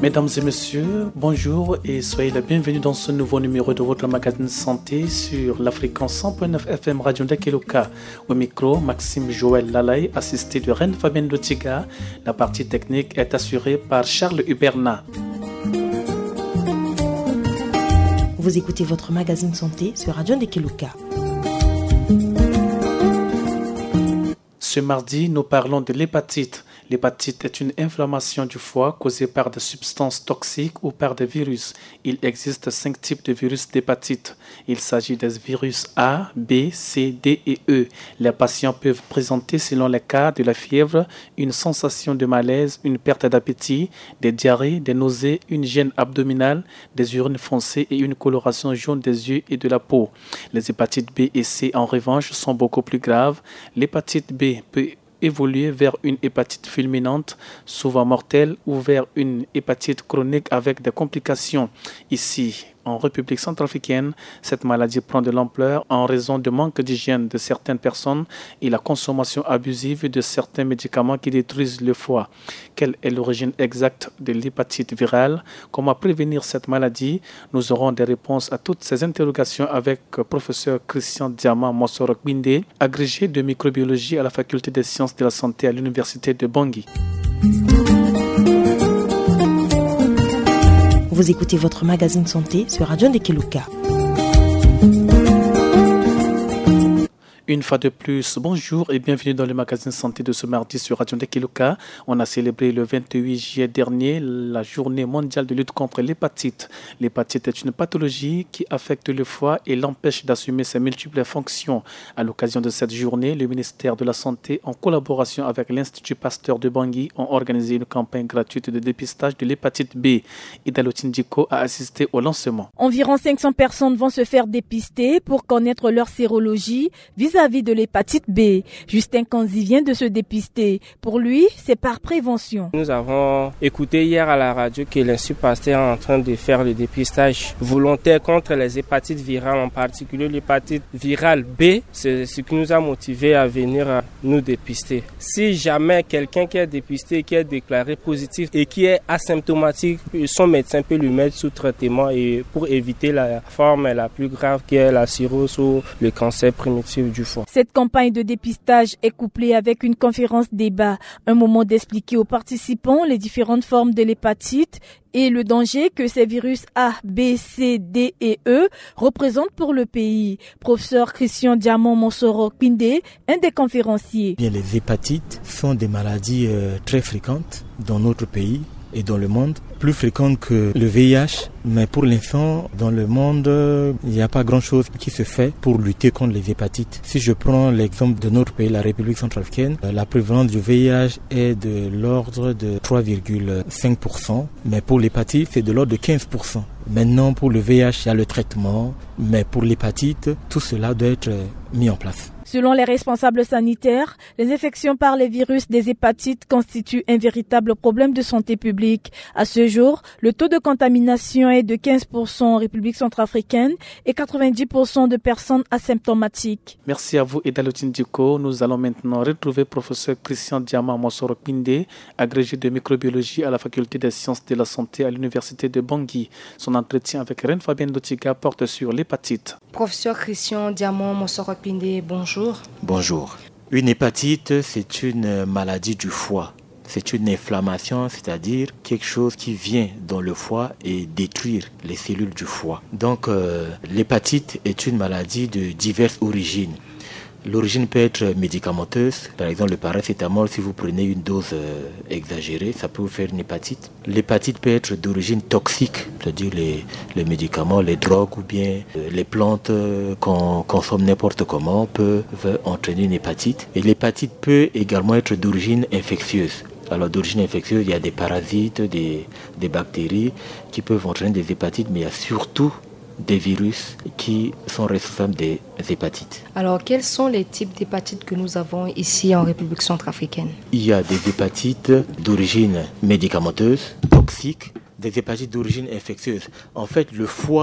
Mesdames et messieurs, bonjour et soyez les bienvenus dans ce nouveau numéro de votre magazine santé sur la fréquence 100.9 FM Radio Ndekeluka. Au micro, Maxime Joël Lalaye, assisté de Reine Fabienne Lotiga. La partie technique est assurée par Charles Huberna. Vous écoutez votre magazine santé sur Radio Ndekeluka. Ce mardi, nous parlons de l'hépatite. L'hépatite est une inflammation du foie causée par des substances toxiques ou par des virus. Il existe 5 types de virus d'hépatite. Il s'agit des virus A, B, C, D et E. Les patients peuvent présenter, selon les cas, de la fièvre, une sensation de malaise, une perte d'appétit, des diarrhées, des nausées, une gêne abdominale, des urines foncées et une coloration jaune des yeux et de la peau. Les hépatites B et C, en revanche, sont beaucoup plus graves. L'hépatite B peut évoluer vers une hépatite fulminante, souvent mortelle, ou vers une hépatite chronique avec des complications. Ici, en République centrafricaine, cette maladie prend de l'ampleur en raison du manque d'hygiène de certaines personnes et la consommation abusive de certains médicaments qui détruisent le foie. Quelle est l'origine exacte de l'hépatite virale? Comment prévenir cette maladie? Nous aurons des réponses à toutes ces interrogations avec professeur Christian Diamant Mosoro-Bindé, agrégé de microbiologie à la faculté des sciences de la santé à l'université de Bangui. Vous écoutez votre magazine santé sur Radio Ndekeluka. Une fois de plus, bonjour et bienvenue dans le magazine santé de ce mardi sur Radio Ndekeluka. On a célébré le 28 juillet dernier la journée mondiale de lutte contre l'hépatite. L'hépatite est une pathologie qui affecte le foie et l'empêche d'assumer ses multiples fonctions. À l'occasion de cette journée, le ministère de la Santé, en collaboration avec l'Institut Pasteur de Bangui, ont organisé une campagne gratuite de dépistage de l'hépatite B. Idalotine Diko a assisté au lancement. Environ 500 personnes vont se faire dépister pour connaître leur sérologie vis-à-vis de l'hépatite B. Justin Kanzi vient de se dépister. Pour lui, c'est par prévention. Nous avons écouté hier à la radio que l'Institut Pasteur est en train de faire le dépistage volontaire contre les hépatites virales, en particulier l'hépatite virale B. C'est ce qui nous a motivés à venir nous dépister. Si jamais quelqu'un qui est dépisté, qui est déclaré positif et qui est asymptomatique, son médecin peut le mettre sous traitement et pour éviter la forme la plus grave qui est la cirrhose ou le cancer primitif du foie. Cette campagne de dépistage est couplée avec une conférence débat, un moment d'expliquer aux participants les différentes formes de l'hépatite et le danger que ces virus A, B, C, D et E représentent pour le pays. Professeur Christian Diamant Mosoro-Bindé, un des conférenciers. Bien, les hépatites sont des maladies très fréquentes dans notre pays et dans le monde, plus fréquentes que le VIH, mais pour l'instant, dans le monde, il n'y a pas grand-chose qui se fait pour lutter contre les hépatites. Si je prends l'exemple de notre pays, la République centrafricaine, la prévalence du VIH est de l'ordre de 3,5%, mais pour l'hépatite, c'est de l'ordre de 15%. Maintenant, pour le VIH, il y a le traitement, mais pour l'hépatite, tout cela doit être mis en place. Selon les responsables sanitaires, les infections par les virus des hépatites constituent un véritable problème de santé publique. À ce jour, le taux de contamination est de 15% en République centrafricaine et 90% de personnes asymptomatiques. Merci à vous, Idalotine Diko. Nous allons maintenant retrouver professeur Christian Diamant Mosoro-Bindé, agrégé de microbiologie à la faculté des sciences de la santé à l'université de Bangui. Son entretien avec Reine Fabienne Lotiga porte sur l'hépatite. Professeur Christian Diamant Mosoro-Bindé, bonjour. Bonjour. Une hépatite, c'est une maladie du foie. C'est une inflammation, c'est-à-dire quelque chose qui vient dans le foie et détruire les cellules du foie. Donc, l'hépatite est une maladie de diverses origines. L'origine peut être médicamenteuse. Par exemple, le paracétamol, si vous prenez une dose exagérée, ça peut vous faire une hépatite. L'hépatite peut être d'origine toxique, c'est-à-dire les médicaments, les drogues ou bien les plantes qu'on consomme n'importe comment peuvent entraîner une hépatite. Et l'hépatite peut également être d'origine infectieuse. Alors d'origine infectieuse, il y a des parasites, des bactéries qui peuvent entraîner des hépatites, mais il y a surtout des virus qui sont responsables des hépatites. Alors, quels sont les types d'hépatites que nous avons ici en République centrafricaine? Il y a des hépatites d'origine médicamenteuse, toxiques, des hépatites d'origine infectieuse. En fait, le foie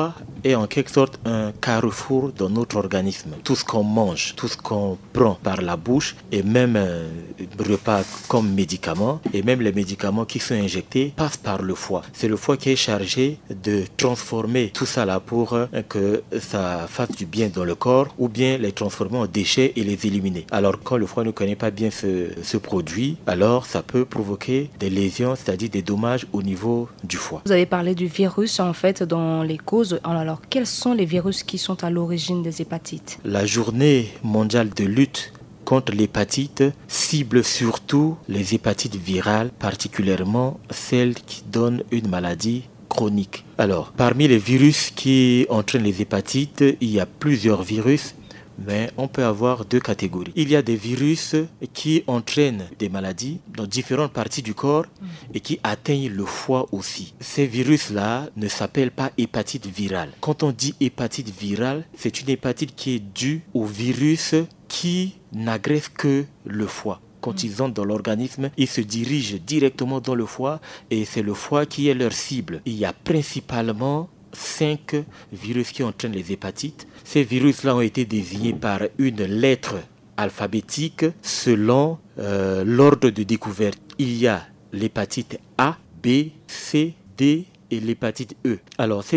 est en quelque sorte un carrefour dans notre organisme. Tout ce qu'on mange, tout ce qu'on prend par la bouche, et même repas comme médicaments, et même les médicaments qui sont injectés, passent par le foie. C'est le foie qui est chargé de transformer tout ça là pour que ça fasse du bien dans le corps, ou bien les transformer en déchets et les éliminer. Alors quand le foie ne connaît pas bien ce produit, alors ça peut provoquer des lésions, c'est-à-dire des dommages au niveau du foie. Vous avez parlé du virus en fait dans les causes. Alors quels sont les virus qui sont à l'origine des hépatites? La journée mondiale de lutte contre l'hépatite cible surtout les hépatites virales, particulièrement celles qui donnent une maladie chronique. Alors, parmi les virus qui entraînent les hépatites, il y a plusieurs virus, mais on peut avoir deux catégories. Il y a des virus qui entraînent des maladies dans différentes parties du corps et qui atteignent le foie aussi. Ces virus-là ne s'appellent pas hépatite virale. Quand on dit hépatite virale, c'est une hépatite qui est due au virus qui n'agresse que le foie. Quand ils entrent dans l'organisme, ils se dirigent directement dans le foie et c'est le foie qui est leur cible. Il y a principalement 5 virus qui entraînent les hépatites. Ces virus-là ont été désignés par une lettre alphabétique selon l'ordre de découverte. Il y a l'hépatite A, B, C, D et l'hépatite E. Alors ces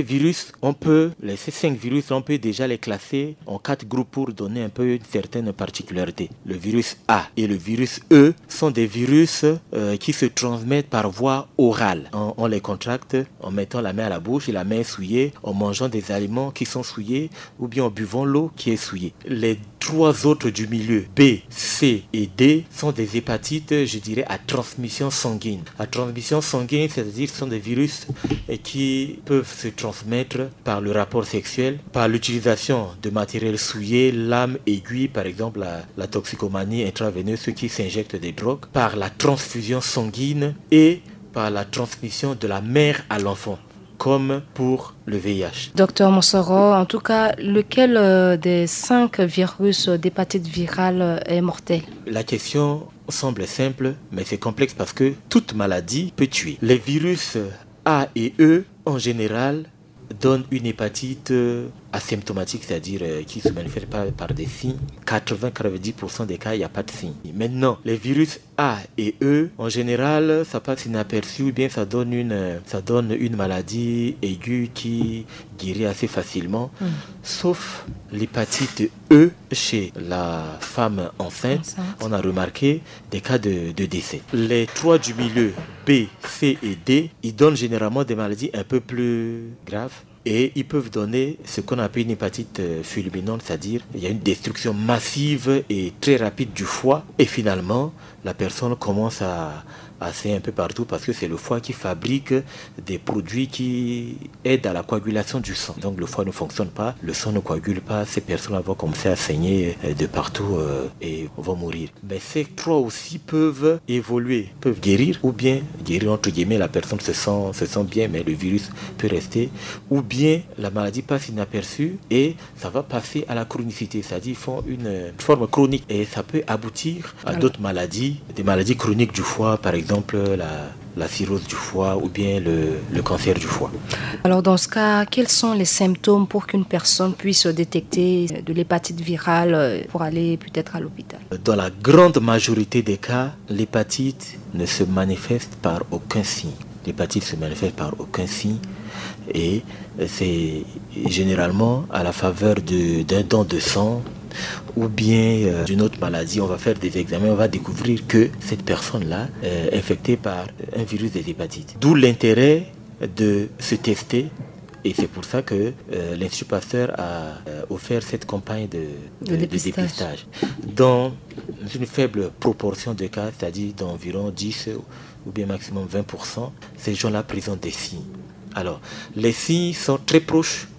5 virus, on peut déjà les classer en 4 groupes pour donner un peu une certaine particularité. Le virus A et le virus E sont des virus qui se transmettent par voie orale. On les contracte en mettant la main à la bouche et la main est souillée, en mangeant des aliments qui sont souillés ou bien en buvant l'eau qui est souillée. Les 3 autres du milieu, B, C et D, sont des hépatites, je dirais, à transmission sanguine. À transmission sanguine, c'est-à-dire ce sont des virus qui peuvent se transmettre par le rapport sexuel, par l'utilisation de matériel souillé, lames, aiguilles, par exemple la toxicomanie intraveineuse, ceux qui s'injectent des drogues, par la transfusion sanguine et par la transmission de la mère à l'enfant, comme pour le VIH. Docteur Monsoro, en tout cas, lequel des 5 virus d'hépatite virale est mortel? La question semble simple, mais c'est complexe parce que toute maladie peut tuer. Les virus A et E, en général, donnent une hépatite asymptomatique, c'est-à-dire qui se manifeste par des signes. 80-90% des cas, il n'y a pas de signes. Maintenant, les virus A et E, en général, ça passe inaperçu ou bien ça donne une maladie aiguë qui guérit assez facilement, sauf l'hépatite E chez la femme enceinte. On a remarqué des cas de décès. Les 3 du milieu, B, C et D, ils donnent généralement des maladies un peu plus graves. Et ils peuvent donner ce qu'on appelle une hépatite fulminante, c'est-à-dire il y a une destruction massive et très rapide du foie. Et finalement, la personne commence à saigner un peu partout parce que c'est le foie qui fabrique des produits qui aident à la coagulation du sang. Donc le foie ne fonctionne pas, le sang ne coagule pas, ces personnes vont commencer à saigner de partout et vont mourir. Mais ces 3 aussi peuvent évoluer, peuvent guérir ou bien guérir entre guillemets, la personne se sent bien mais le virus peut rester, ou bien la maladie passe inaperçue et ça va passer à la chronicité, c'est-à-dire ils font une forme chronique et ça peut aboutir à d'autres maladies, des maladies chroniques du foie, par exemple la cirrhose du foie ou bien le cancer du foie. Alors dans ce cas, quels sont les symptômes pour qu'une personne puisse détecter de l'hépatite virale pour aller peut-être à l'hôpital? Dans la grande majorité des cas, l'hépatite ne se manifeste par aucun signe. L'hépatite se manifeste par aucun signe et c'est généralement à la faveur d'un don de sang ou bien d'une autre maladie. On va faire des examens, on va découvrir que cette personne-là est infectée par un virus des hépatites. D'où l'intérêt de se tester. Et c'est pour ça que l'Institut Pasteur a offert cette campagne de dépistage. Dans une faible proportion de cas, c'est-à-dire d'environ 10 ou bien maximum 20%, ces gens-là présentent des signes. Alors, les signes sont très proches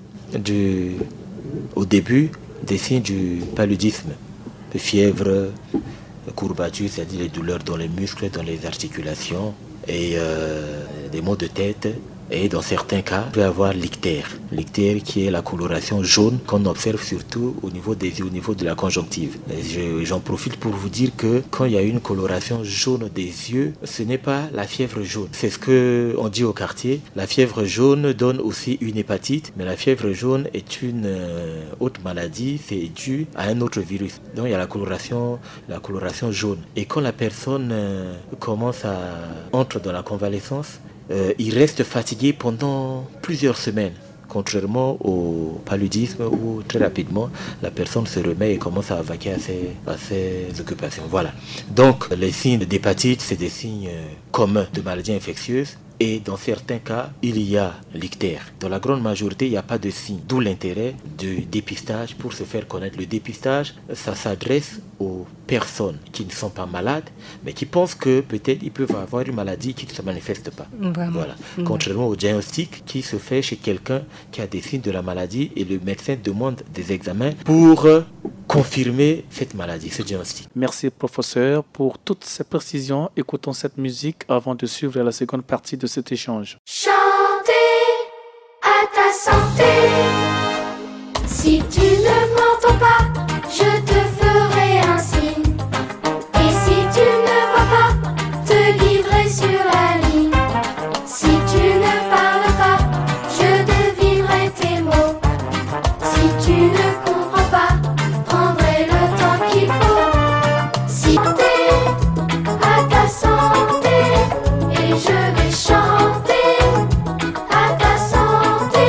au début des signes du paludisme, de fièvre, de courbatures, c'est-à-dire les douleurs dans les muscles, dans les articulations, et des maux de tête, Et dans certains cas, il peut y avoir l'ictère. L'ictère qui est la coloration jaune qu'on observe surtout au niveau des yeux, au niveau de la conjonctive. J'en profite pour vous dire que quand il y a une coloration jaune des yeux, ce n'est pas la fièvre jaune. C'est ce qu'on dit au quartier. La fièvre jaune donne aussi une hépatite, mais la fièvre jaune est une autre maladie, c'est dû à un autre virus. Donc il y a la coloration jaune. Et quand la personne entre dans la convalescence, il reste fatigué pendant plusieurs semaines. Contrairement au paludisme où très rapidement la personne se remet et commence à vaquer à ses occupations. Voilà. Donc les signes d'hépatite, c'est des signes communs de maladies infectieuses. Et dans certains cas, il y a l'ictère. Dans la grande majorité, il n'y a pas de signe. D'où l'intérêt du dépistage pour se faire connaître. Le dépistage, ça s'adresse aux personnes qui ne sont pas malades, mais qui pensent que peut-être ils peuvent avoir une maladie qui ne se manifeste pas. Vraiment. Voilà. Contrairement au diagnostic qui se fait chez quelqu'un qui a des signes de la maladie et le médecin demande des examens pour confirmer cette maladie, ce diagnostic. Merci professeur pour toutes ces précisions. Écoutons cette musique avant de suivre la seconde partie de cet échange. Chantez à ta santé. Si tu ne m'entends pas, je te ferai un signe. Et si tu ne vas pas, te livrer sur la ligne. Si tu ne parles pas, je devinerai tes mots. Si tu ne comprends pas, prendrai le temps qu'il faut. Si t'es à ta santé, et je vais chanter à ta santé.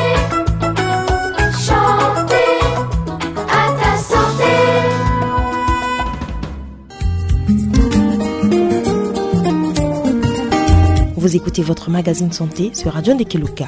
Chanter à ta santé. Vous écoutez votre magazine santé sur Radio Ndekeluka.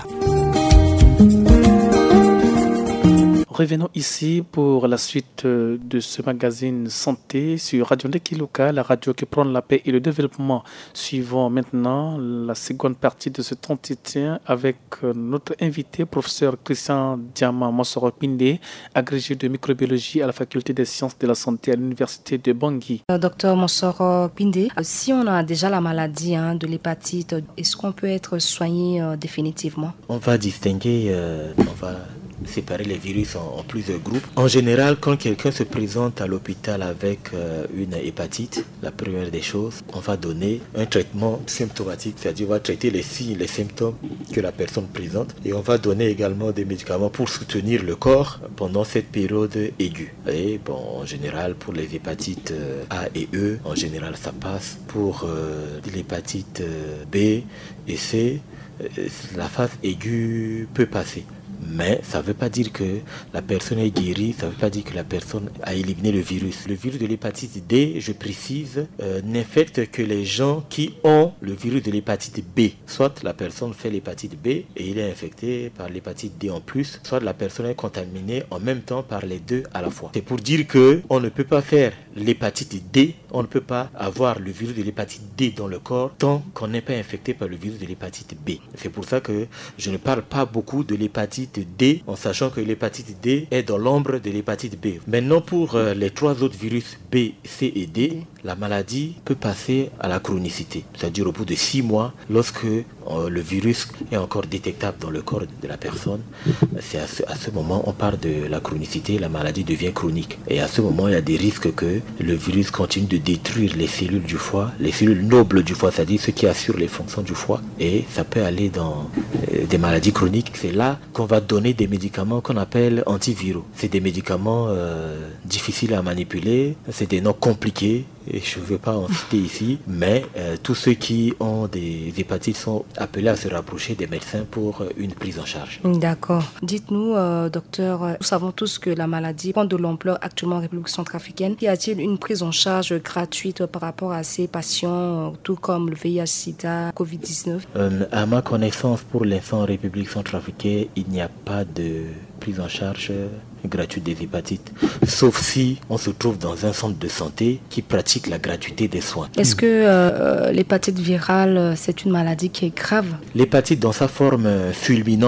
Revenons ici pour la suite de ce magazine santé sur Radio Ndekeluka, la radio qui prend la paix et le développement. Suivons maintenant la seconde partie de cet entretien avec notre invité, professeur Christian Diama Monsoro Pindé, agrégé de microbiologie à la faculté des sciences de la santé à l'université de Bangui. Docteur Monsoro Pindé, si on a déjà la maladie de l'hépatite, est-ce qu'on peut être soigné définitivement? On va distinguer, séparer les virus en plusieurs groupes. En général, quand quelqu'un se présente à l'hôpital avec une hépatite, la première des choses, on va donner un traitement symptomatique, c'est-à-dire on va traiter les signes, les symptômes que la personne présente et on va donner également des médicaments pour soutenir le corps pendant cette période aiguë. Et en général, pour les hépatites A et E, en général, ça passe. Pour l'hépatite B et C, la phase aiguë peut passer. Mais ça ne veut pas dire que la personne est guérie, ça ne veut pas dire que la personne a éliminé le virus. Le virus de l'hépatite D, je précise, n'infecte que les gens qui ont le virus de l'hépatite B. Soit la personne fait l'hépatite B et il est infecté par l'hépatite D en plus, soit la personne est contaminée en même temps par les deux à la fois. C'est pour dire qu'on ne peut pas faire l'hépatite D, on ne peut pas avoir le virus de l'hépatite D dans le corps tant qu'on n'est pas infecté par le virus de l'hépatite B. C'est pour ça que je ne parle pas beaucoup de l'hépatite D, en sachant que l'hépatite D est dans l'ombre de l'hépatite B. Maintenant, pour les trois autres virus B, C et D, la maladie peut passer à la chronicité, c'est-à-dire au bout de 6 mois, lorsque le virus est encore détectable dans le corps de la personne. C'est à ce moment on parle de la chronicité, la maladie devient chronique. Et à ce moment, il y a des risques que le virus continue de détruire les cellules du foie, les cellules nobles du foie, c'est-à-dire ceux qui assurent les fonctions du foie. Et ça peut aller dans des maladies chroniques. C'est là qu'on va donner des médicaments qu'on appelle antiviraux. C'est des médicaments difficiles à manipuler, c'est des noms compliqués. Et je ne veux pas en citer ici, mais tous ceux qui ont des hépatites sont appelés à se rapprocher des médecins pour une prise en charge. D'accord. Dites-nous, docteur, nous savons tous que la maladie prend de l'ampleur actuellement en République centrafricaine. Y a-t-il une prise en charge gratuite par rapport à ces patients, tout comme le VIH-Sida, Covid-19? À ma connaissance, pour l'instant en République centrafricaine, il n'y a pas de prise en charge gratuite des hépatites, sauf si on se trouve dans un centre de santé qui pratique la gratuité des soins. Est-ce que l'hépatite virale, c'est une maladie qui est grave? L'hépatite dans sa forme fulminante,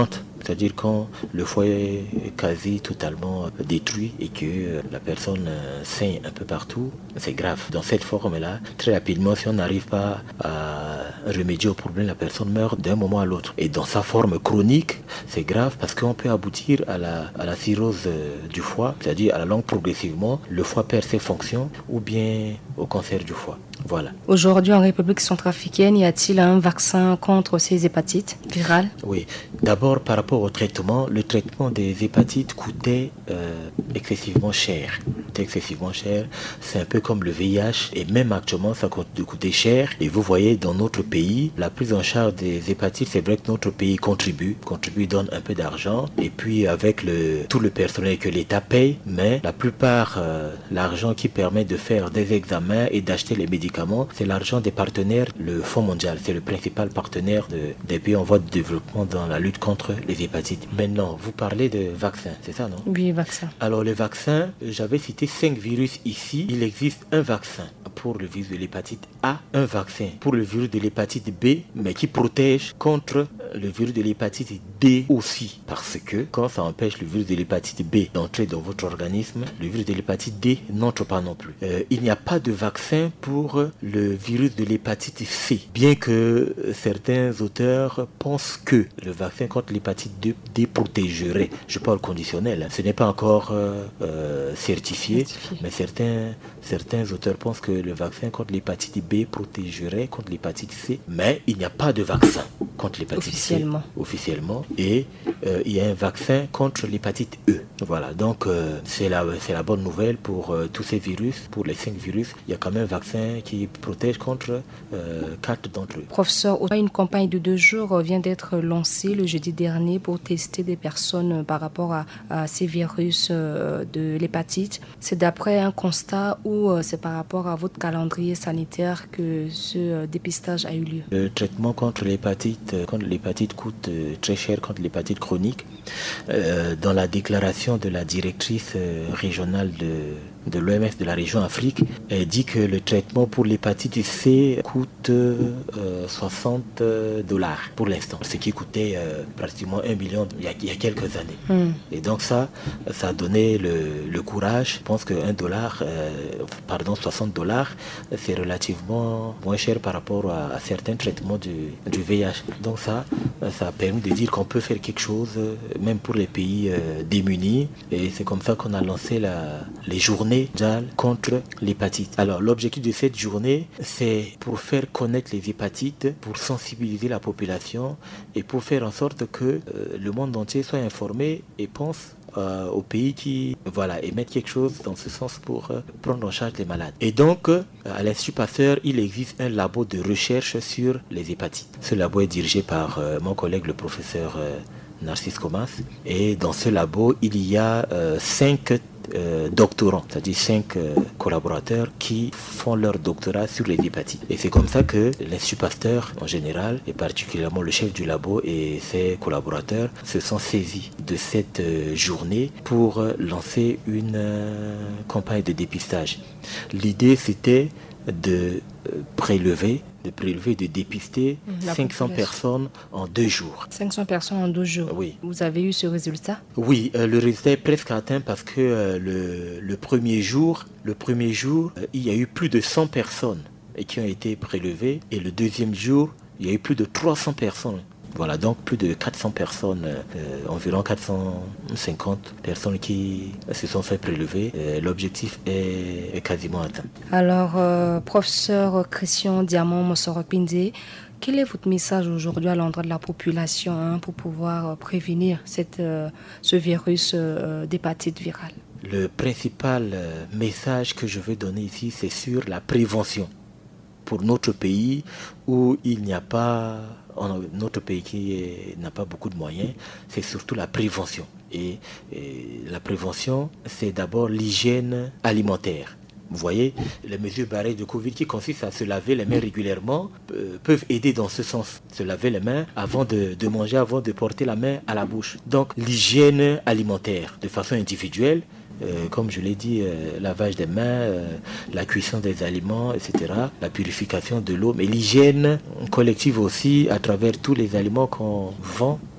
c'est-à-dire quand le foie est quasi totalement détruit et que la personne saigne un peu partout, c'est grave. Dans cette forme-là, très rapidement, si on n'arrive pas à remédier au problème, la personne meurt d'un moment à l'autre. Et dans sa forme chronique, c'est grave parce qu'on peut aboutir à la cirrhose du foie, c'est-à-dire à la longue progressivement, le foie perd ses fonctions ou bien au cancer du foie. Voilà. Aujourd'hui, en République centrafricaine, y a-t-il un vaccin contre ces hépatites virales? Oui. D'abord, par rapport au traitement, le traitement des hépatites coûtait excessivement cher. C'est un peu comme le VIH et même actuellement, ça coûtait cher. Et vous voyez, dans notre pays, la prise en charge des hépatites, c'est vrai que notre pays contribue, donne un peu d'argent. Et puis, avec tout le personnel que l'État paye, mais la plupart, l'argent qui permet de faire des examens et d'acheter les médicaments, c'est l'argent des partenaires. Le Fonds mondial, c'est le principal partenaire des pays en voie de développement dans la lutte contre les hépatites. Maintenant, vous parlez de vaccins, c'est ça, non? Oui, vaccin. Alors, le vaccin, j'avais cité 5 virus ici. Il existe un vaccin pour le virus de l'hépatite A, un vaccin pour le virus de l'hépatite B, mais qui protège contre le virus de l'hépatite D aussi. Parce que quand ça empêche le virus de l'hépatite B d'entrer dans votre organisme, le virus de l'hépatite D n'entre pas non plus. Il n'y a pas de vaccin pour le virus de l'hépatite C, bien que certains auteurs pensent que le vaccin contre l'hépatite D protégerait. Je parle conditionnel, ce n'est pas encore certifié, mais certains auteurs pensent que le vaccin contre l'hépatite B protégerait contre l'hépatite C, mais il n'y a pas de vaccin contre l'hépatite C officiellement, et il y a un vaccin contre l'hépatite E. Voilà, donc c'est la bonne nouvelle pour tous ces virus, pour les 5 virus. Il y a quand même un vaccin qui protège contre 4 d'entre eux. Professeur, une campagne de 2 jours vient d'être lancée le jeudi dernier pour tester des personnes par rapport à ces virus de l'hépatite. C'est d'après un constat ou c'est par rapport à votre calendrier sanitaire que ce dépistage a eu lieu? Le traitement contre l'hépatite coûte très cher contre l'hépatite chronique. Dans la déclaration de la directrice régionale de l'OMS de la région Afrique, elle dit que le traitement pour l'hépatite C coûte $60 pour l'instant, ce qui coûtait pratiquement 1 million il y a quelques années. Et donc ça a donné le courage. Je pense que $60, c'est relativement moins cher par rapport à certains traitements du VIH. Donc ça a permis de dire qu'on peut faire quelque chose même pour les pays démunis, et c'est comme ça qu'on a lancé les journées contre l'hépatite. Alors l'objectif de cette journée, c'est pour faire connaître les hépatites, pour sensibiliser la population et pour faire en sorte que le monde entier soit informé et pense aux pays qui émettent quelque chose dans ce sens pour prendre en charge les malades. Et donc, à l'Institut Pasteur, il existe un labo de recherche sur les hépatites. Ce labo est dirigé par mon collègue, le professeur Narcisse Comas. Et dans ce labo, il y a 5 doctorants, c'est-à-dire 5 collaborateurs qui font leur doctorat sur les hépatites. Et c'est comme ça que l'Institut Pasteur en général, et particulièrement le chef du labo et ses collaborateurs, se sont saisis de cette journée pour lancer une campagne de dépistage. L'idée, c'était de prélever, de dépister 500 personnes en 2 jours. 500 personnes en 2 jours. Oui. Vous avez eu ce résultat? Oui, le résultat est presque atteint parce que le premier jour, il y a eu plus de 100 personnes qui ont été prélevées, et le deuxième jour, il y a eu plus de 300 personnes. Voilà, donc plus de 400 personnes, environ 450 personnes qui se sont fait prélever. L'objectif est quasiment atteint. Alors, professeur Christian Diamant-Mosoro-Pindé, quel est votre message aujourd'hui à l'endroit de la population pour pouvoir prévenir ce virus d'hépatite virale? Le principal message que je veux donner ici, c'est sur la prévention. Pour notre pays où il n'y a pas... Notre pays qui n'a pas beaucoup de moyens, c'est surtout la prévention. Et la prévention, c'est d'abord l'hygiène alimentaire. Vous voyez, les mesures barrières de Covid qui consistent à se laver les mains régulièrement peuvent aider dans ce sens. Se laver les mains avant de manger, avant de porter la main à la bouche. Donc l'hygiène alimentaire de façon individuelle, comme je l'ai dit, lavage des mains, la cuisson des aliments, etc., la purification de l'eau, mais l'hygiène collective aussi à travers tous les aliments qu'on vend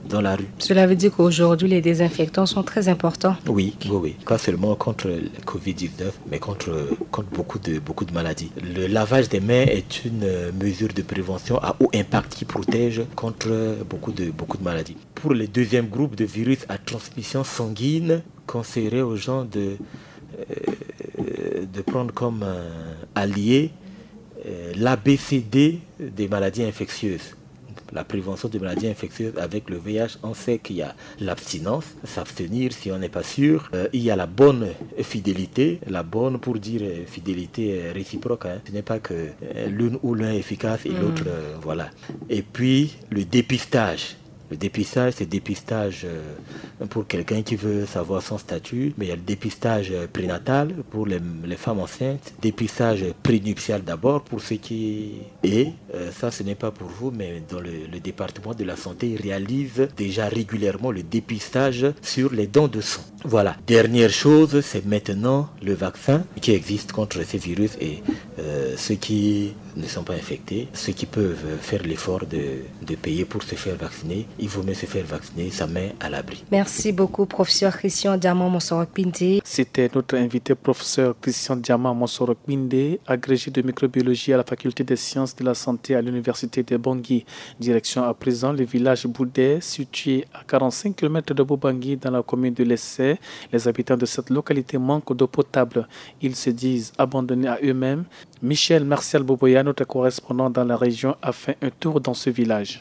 dans la rue. Cela veut dire qu'aujourd'hui, les désinfectants sont très importants. Oui. Pas seulement contre le Covid-19, mais contre beaucoup de maladies. Le lavage des mains est une mesure de prévention à haut impact qui protège contre beaucoup de maladies. Pour le deuxième groupe de virus à transmission sanguine, conseillerait aux gens de prendre comme allié l'ABCD des maladies infectieuses. La prévention des maladies infectieuses avec le VIH, on sait qu'il y a l'abstinence, s'abstenir si on n'est pas sûr. Il y a la bonne fidélité, la bonne pour dire fidélité réciproque. Ce n'est pas que l'une ou l'un est efficace et l'autre, voilà. Et puis le dépistage. Le dépistage, c'est dépistage pour quelqu'un qui veut savoir son statut, mais il y a le dépistage prénatal pour les femmes enceintes, dépistage prénuptial d'abord pour ceux qui... Et ça, ce n'est pas pour vous, mais dans le département de la santé, ils réalisent déjà régulièrement le dépistage sur les dons de sang. Voilà. Dernière chose, c'est maintenant le vaccin qui existe contre ces virus et ceux qui ne sont pas infectés, ceux qui peuvent faire l'effort de payer pour se faire vacciner, il vaut mieux se faire vacciner, ça met à l'abri. Merci beaucoup, professeur Christian Diamant Monsorok-Pindé. C'était notre invité, professeur Christian Diamant Monsorok-Pindé, agrégé de microbiologie à la faculté des sciences de la santé à l'université de Bangui. Direction à présent le village Boudé, situé à 45 km de Bobangui dans la commune de Lessé. Les habitants de cette localité manquent d'eau potable. Ils se disent abandonnés à eux-mêmes. Michel Martial Boboya, notre correspondant dans la région, a fait un tour dans ce village.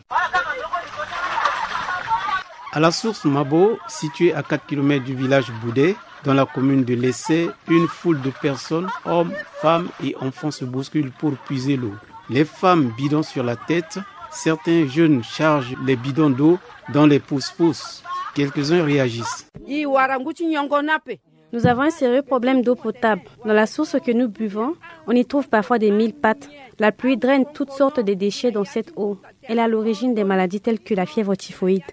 À la source Mabo, située à 4 km du village Boudé, dans la commune de Lessé, une foule de personnes, hommes, femmes et enfants se bousculent pour puiser l'eau. Les femmes bidons sur la tête, certains jeunes chargent les bidons d'eau dans les pousse-pousse. Quelques-uns réagissent. Nous avons un sérieux problème d'eau potable. Dans la source que nous buvons, on y trouve parfois des mille-pattes. La pluie draine toutes sortes de déchets dans cette eau. Elle est à l'origine des maladies telles que la fièvre typhoïde.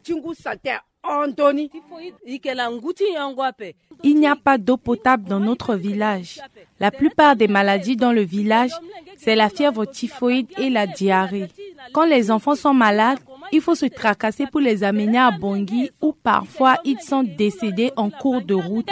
Il n'y a pas d'eau potable dans notre village. La plupart des maladies dans le village, c'est la fièvre typhoïde et la diarrhée. Quand les enfants sont malades, il faut se tracasser pour les amener à Bangui où parfois ils sont décédés en cours de route.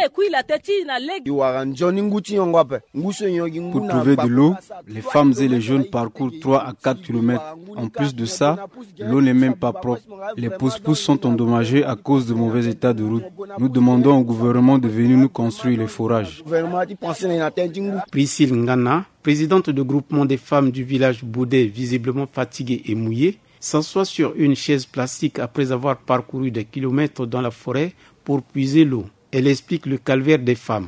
Pour trouver de l'eau, les femmes et les jeunes parcourent 3 à 4 km. En plus de ça, l'eau n'est même pas propre. Les pousse-pousse sont endommagés à cause de mauvais état de route. Nous demandons au gouvernement de venir nous construire les forages. Priscille Ngana, présidente du groupement des femmes du village Boudé, visiblement fatiguée et mouillée, s'assoit sur une chaise plastique après avoir parcouru des kilomètres dans la forêt pour puiser l'eau. Elle explique le calvaire des femmes.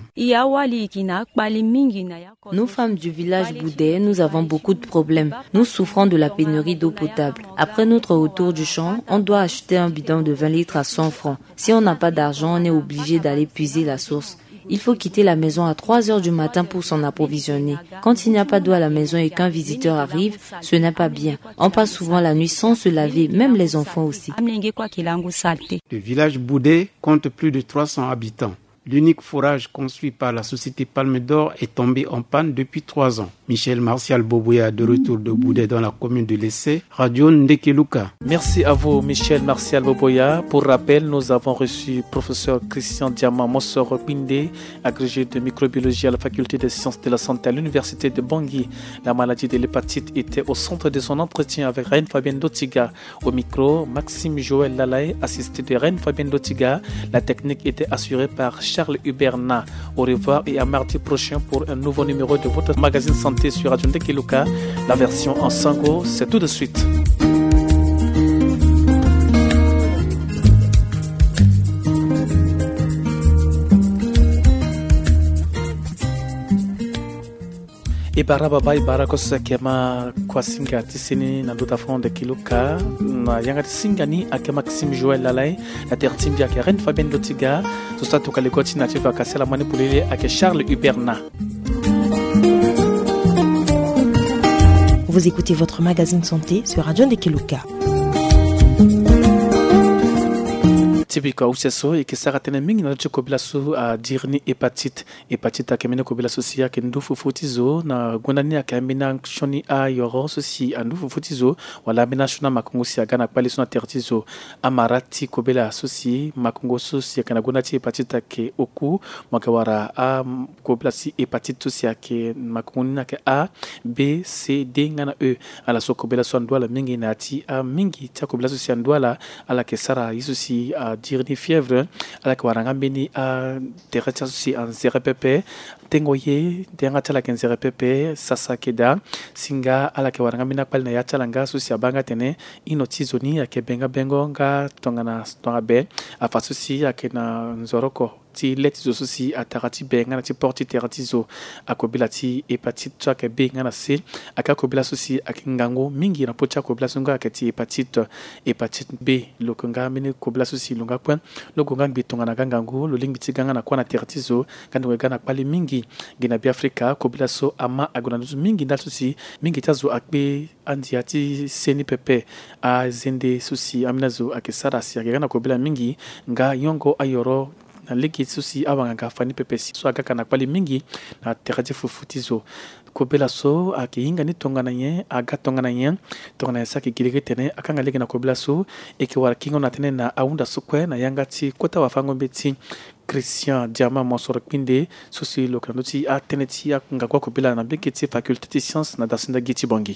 Nous, femmes du village Boudé, nous avons beaucoup de problèmes. Nous souffrons de la pénurie d'eau potable. Après notre retour du champ, on doit acheter un bidon de 20 litres à 100 francs. Si on n'a pas d'argent, on est obligé d'aller puiser la source. Il faut quitter la maison à 3 heures du matin pour s'en approvisionner. Quand il n'y a pas d'eau à la maison et qu'un visiteur arrive, ce n'est pas bien. On passe souvent la nuit sans se laver, même les enfants aussi. Le village Boudé compte plus de 300 habitants. L'unique forage construit par la société Palme d'Or est tombé en panne depuis 3 ans. Michel Martial Boboya, de retour de Boudé dans la commune de Lessé, Radio Ndekeluka. Merci à vous, Michel Martial Boboya. Pour rappel, nous avons reçu professeur Christian Diamant Monsorok-Pindé, agrégé de microbiologie à la faculté des sciences de la santé à l'université de Bangui. La maladie de l'hépatite était au centre de son entretien avec Reine Fabienne Dotiga. Au micro, Maxime Joël Lalaye, assisté de Reine Fabienne Dotiga. La technique était assurée par Charles Huberna. Au revoir et à mardi prochain pour un nouveau numéro de votre magazine santé sur Radio Ndekeluka. La version en sango, c'est tout de suite. Ibara baba ibara kosa kema kwa singa tisini na duta fond de Kiluka na yanga singani akema Maxime Joël Lalaye la tertim via Karen Fabien Dotiga sosta to kalikoti na tiva kasela manipulele ake Charles Huberna. Vous écoutez votre magazine santé sur Radio Ndekeluka. tibika useso ikisaka tena mingi na chokobila so a dirni hepatite akemene kobila so si akendu fufutizo na gondani akamina shoni a yoro so si andu fufutizo wala bina shona makongo si agana pali sona tertizo amarati kobila so si makongo so si akana gondati hepatite ke oku makawara a kobila si hepatite si ake makongo na ke A B C D ngana E ala so kobila so andwala mingi na ti a mingi ta kobila so si andwala ala ke sara yiso si a dirni fièvre ala ke waranga beni a tertizo si en ZRPP tengoye denga tala ken ZRPP sasa keda singa ala ke waranga mina kwal na ya tala nga so si abanga tene inotizo ni ake benga bengo nga tongana tonga be afaso si ake na nzoroko ti letizo so si atarati benga na ti porti teratizo akobila ti hepatite to ake benga na se aka kobila so si ake ngango mingi na pocha kobila so nga ake ti hepatite B lokonga mini kobila so si longa kwen lokonga bitonga na gangango lolingi ti ganga na kwa na teratizo kando gana kwali mingi gina bi Afrika kobila so ama agona mingi ndal so si mingi tazo akbe andiati seni pepe a zende so si aminazo ake sara si ake gana kobila mingi nga yongo ayoro na leki susi abanga gafani pepesi so aga kana kwali mingi na terati fufutizo kobela so akiinga ni tongana ye aga tongana ye tongana saki girige tene akanga leki na kobela so ekiwara kingo na tene na aunda sukwe na yangati kota wafango beti Christian Diama Monsoro Kinde susi lokanoti a teneti akunga kwa kobela na biketi faculté de sciences na dasinda giti bongi.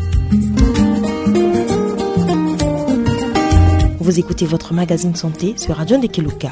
Vous écoutez votre magazine santé sur Radio Ndekeluka.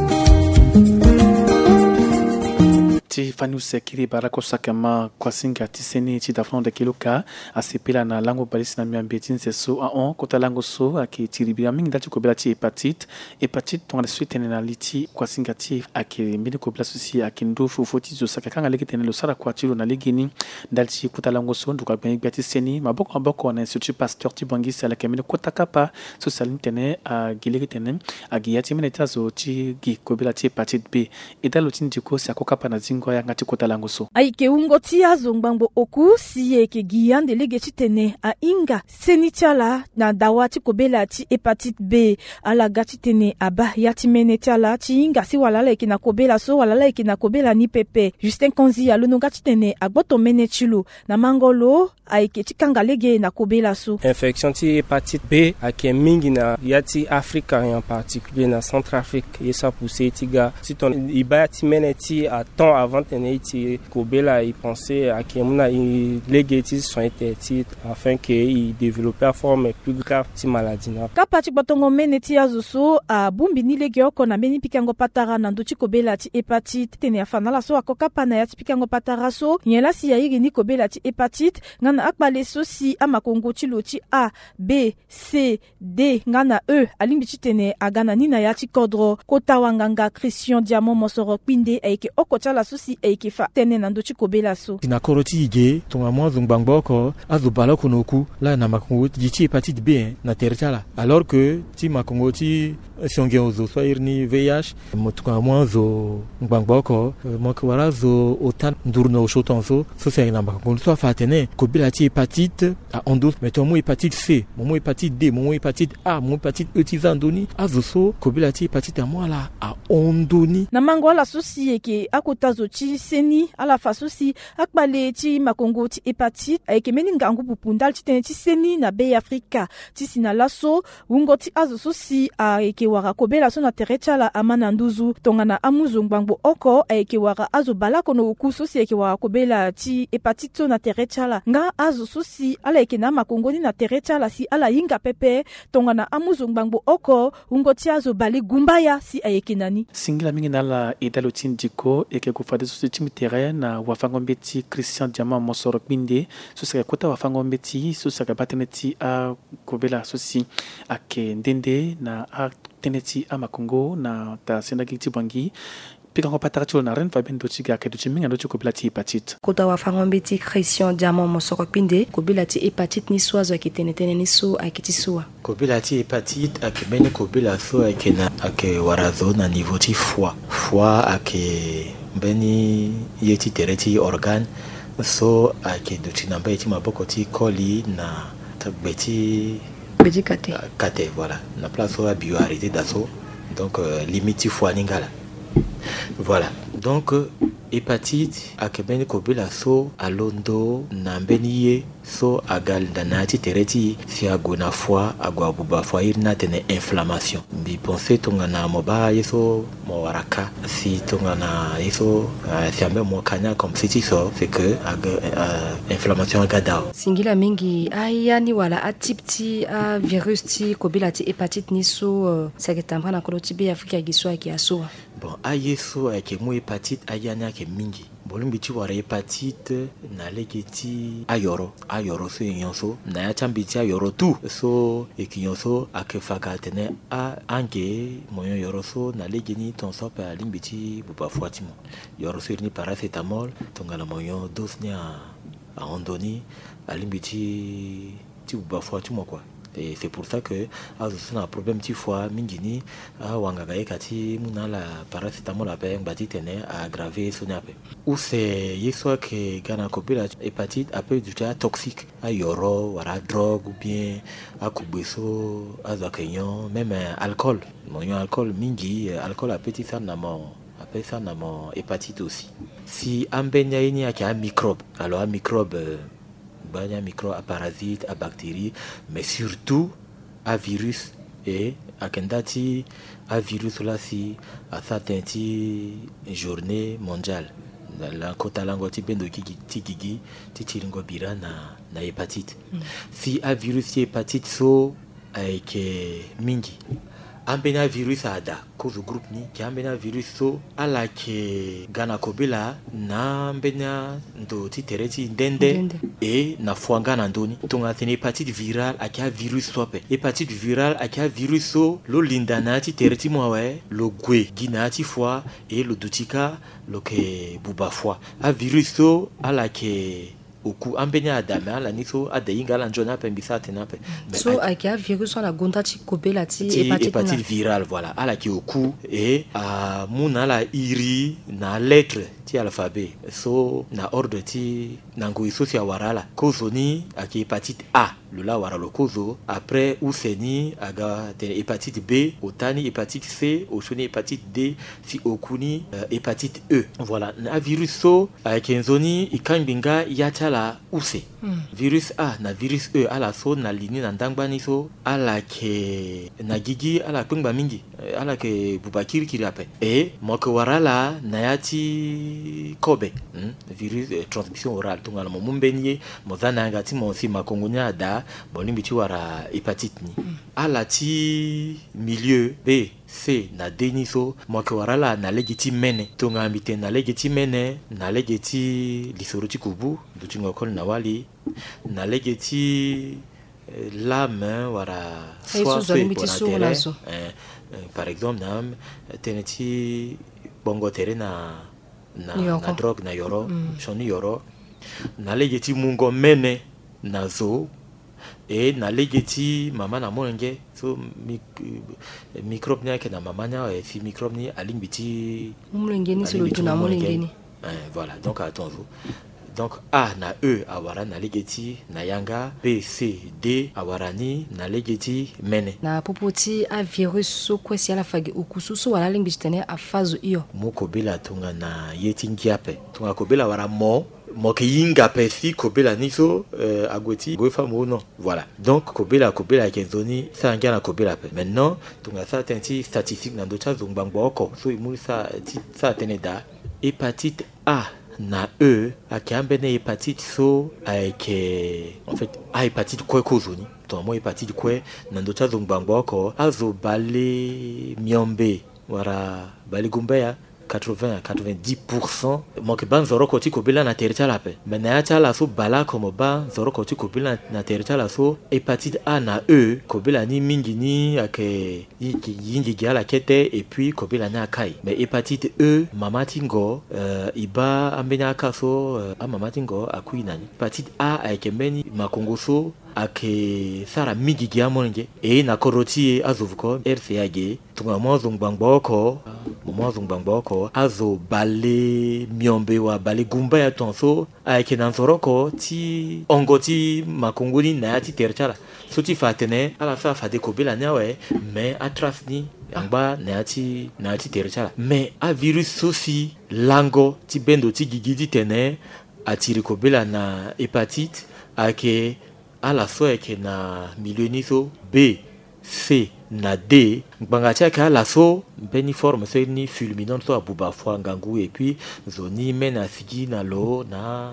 Ti fanu sekiri barako sakama kwa singa tiseni ti dafron de kiloka asepela na lango balisi na miambetin seso a on kota lango so aki tiribira mingi dati kobela ti hepatite tonga suite na liti kwa singa ti aki mbini kobela susi aki ndo fofoti zo sakanga leki tenelo sara kwa tilo na ligini dalti kota lango so nduka gbe ti seni maboko na institut pasteur ti bangi sala kemene kota kapa so salin tene a gileki tene a giyati mineta zo ti gi kobela ti hepatite B edalo tin diko sa kokapa na zingo ya ngati kota lango so aike ungo tia zongbango oku siye ke giyande lege chitene a inga senitiala na dawati kobela ti hepatite B ala gati tene aba yati mene tiala ti inga si walala eke na kobela so walala eke na kobela ni pepe Justin Konzi alo no gati tene agboto mene chilo na mangolo aike chikanga lege na kobela so infection ti hepatite B ake mingi na yati Afrika en particulier na Centrafrique yesa poussé tiga si ton iba ti mene ti a temps avant tene ti kobela y penser à que mona légétis sont été afin que il développer à forme plus grave ti maladie na kapati botongo mene ti azuso a bumbi ni lege oko na meni pikango patara na ndo ti kobela ti hepatite tene afana la so akoka na ya ti pikango patara so yela si ya iri ni kobela ti hepatite ngana akbale so si amakongo ti lo ti A B C D ngana E alimbi ti tene agana ni na ya ti kodro kota wanganga Christian Diama Monsoro Kinde eke oko chala so si eke fa tene na ndo ti kobela so tina koroti ige tonga mwa zungbangbo azo bala konoku la na makongo ti hepatite B na terchala alors que ti makongo ti sionge ozo so irni VIH motuka mwa zo ngbangbo moko wala zo otan ndurno shotonso so se na makongo so fa tene kobela ti hepatite a ondos meto mo hepatite C mo hepatite D mo hepatite A mo hepatite E ti zandoni azo so kobela ti hepatite mo la a ondoni na mangola so si eke akota zo ti seni ala faso si akbale ti makongo ti hepatite eke meni ngangu pupundal ti tene ti seni na be Afrika ti sina laso ungo ti azo so si a eke wara kobela so na terechala amana nduzu tonga na amuzo ngbangbo oko eke wara azo bala kono uku so si eke wara kobela ti hepatite so na terechala nga azo so si ala eke na makongo ni na terechala si ala yinga pepe tonga na amuzo ngbangbo oko ungo ti azo bale gumbaya si eke nani singila mingi nala idalo tin diko eke kufade so ti mitere na wafango mbeti Christian Diama Monsoro Kinde so saka kota wafango mbeti so saka batene ti a kobela so si ake ndende na a teneti a makongo na ta senda giti bangi pikango patara chulo na ren faben dochi ga ke dochi minga dochi kobela ti hepatite kota wafango mbeti Christian Diama Monsoro Kinde kobela ti hepatite ni swazo ake tenetene ni so ake ti suwa kobela ti hepatite ake meni kobela so ake na ake warazo na niveau ti foie ake mbeni yeti tereti organ so ake dochi namba yeti maboko ti koli na beti kate voilà na place so a bioarrêté daso Donc limite foie ningala. Voilà. Donc hépatite akebeni kobela so alondo nambeniye so agal danati tereti si agona foie agwa buba foie irna tene inflammation bi penser tongana moba yeso mo waraka si tongana yeso si ambe mo kanya comme si so c'est que inflammation agada singila mingi ayani wala atipti a virus ti kobela ti hépatite ni so seketambra na koloti bi Afrika giswa ki aso bon ayeso ake mo hépatite ayanya ke mingi bolumbi ti wara hépatite na legeti ayoro so yonso na ya chambiti ayoro tu so ekinyoso akefaka tene a ange moyo yoro so na legeni ton so pa limbiti buba fuatimo yoro so ni paracetamol tongala moyo dose ni a ondoni a limbiti ti buba fuatimo quoi. Et c'est pour ça que on a un problème petit fois mingini wangaka ekati muna la paracetamol ape ngati tene a aggraver son ape ou c'est yeswa que gana kopela hépatite ape du toxique a yoro wara drogue ou bien a kubeso a zakenyon même alcool mon alcool mingi alcool ape ti ça na mon après ça na mon hépatite aussi si ambenya ini a un microbe alors un microbe un micro à parasites, à bactéries, mais surtout à virus et à kendati à virus là si à certaines journées mondiales. La kota lango ti bendo gigi ti tiringo bira na hépatite. Si à virus hépatite so avec mingi. Ambena virus ada cause groupe ni ki ambena virus so ala ke gana kobela na ambena ndo ti tereti ndende e na fuanga na ndoni tonga tene hépatite virale akia virus sope hépatite virale akia virus so lo linda na ti tereti mwawe lo gwe gina ti foi et lo dutika lo ke buba foi a virus so ala ke oku ambenya adame ala niso adeinga la njona pembisa tenape so akia virus on a gonda ti kobela ti hépatite virale voilà ala ki oku et a muna la iri na lettre ti alphabet so na ordre ti nango isosia warala kozo ni aki hépatite A le la wara lo kozo après useni aga te hépatite B otani hépatite C osoni hépatite D si okuni hépatite E voilà na virus so aki nzoni ikambinga yachala use virus A na virus E ala so na lini na ndangbani so ala ke na gigi ala kungba mingi ala ke bubakiri kirape e moko warala na yati kobe virus transmission orale tungala mo mumbeniye mozana ngati mo si makongonya da bolimbi ti wara hépatite ni ala ti milieu B C na deniso moko warala na legiti mene tunga mbite na legiti mene na legiti lisoro ti kubu duti ngokol na wali na legiti lame wara soit par exemple nam teneti bongo tere na drogue na yoro shoni yoro na legeti mungo mene na zo et na legeti mama na monenge so microbe nya ke na mama nya si microbe ni alimbiti mulengeni so lo tuna mulengeni voilà donc attention. Donc A na E awara na legeti na yanga B C D awarani na legeti mene na popoti a virus so kwesi ala fagi ukususu wala lingi tene a fazo iyo moko bela tunga na yetingiape tunga kobela wara mo ke yinga pe si kobela niso agweti gofa mo non voilà donc kobela kenzoni ça ngana na kobela pe maintenant tunga ça tenti statistique na ndocha zongbangbo oko so imuri ça teneda hépatite A na E akiambene hépatite so avec en fait a hépatite kwe kozoni to mo hépatite kwe na ndocha zongbangbo oko azo bale miombe wara bale gumbeya 80-90% moke ban zoro koti kobila na territoire lape mena ya chala so bala comme ban zoro koti kobila na territoire la so hépatite A na E kobila ni mingi ni ake yingi gala kete et puis kobila na kai mais hépatite E mama tingo iba ambenya kaso a mama tingo akui nani hépatite A ake meni makongo so ake sara migigi amonge e na koroti azovuko RCAG tunga mozo ngbangbo azo bale miombe wa bale gumba ya tonso ake na nzoroko ti ongoti makunguni na ti terchala suti fatene ala sa fade kobela nyawe me atrasni angba na ti terchala me a virus sosi lango ti bendo ti gigidi tene atiri kobela na hépatite ake ala so eke na milioniso B C na D ngbanga chaka ala so beniforme so ni fulminant so abuba fwa ngangu et puis zoni mena sigi na lo na